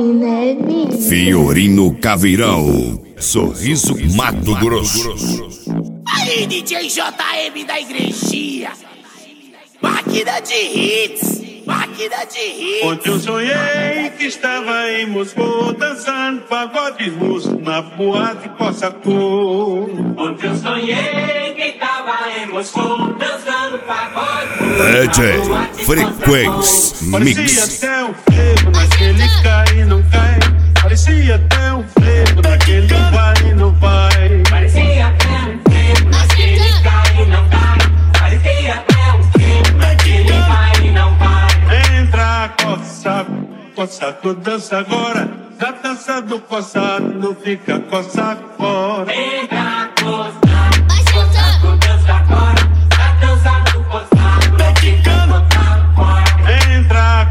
Fiorino Caveirão, Sorriso Mato Grosso. Aí, DJ JM da igrejinha, máquina de hits, máquina de hits. Ontem eu sonhei que estava em Moscou, dançando pagode russo na boate Cossacô. Ontem eu sonhei que estava em Moscou, dançando pagode DJ Frequência Parecia Mix. até um frevo naquele cai e não cai. Parecia até um frevo naquele vai e não vai. Parecia até um tempo naquele cai e não cai. Parecia até um tempo naquele vai e não vai. Entra, Cossacô, dança agora. Da dança do coçado, não fica coça fora. Entra, Cossacô, dança agora. Da dança do coçado, não fica coça fora. Entra,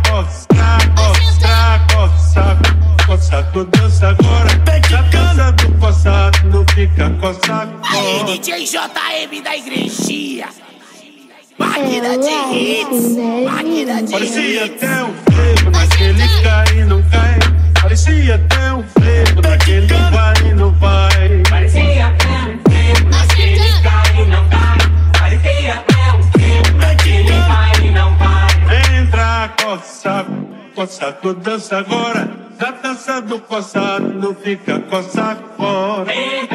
Cossacô, dança agora. Da dança do coçado, não fica coça Aí, fora. DJ JM da igrejinha, máquina de hits, máquina de Parecia hits. até um frevo naquele cai e não cai. Parecia até um frevo naquele vai e não vai. Parecia até um tempo naquele cai e não cai. Parecia até um tempo naquele vai e não vai. Entra, Cossacô, dança agora. Da dança do coçado, não fica coça fora.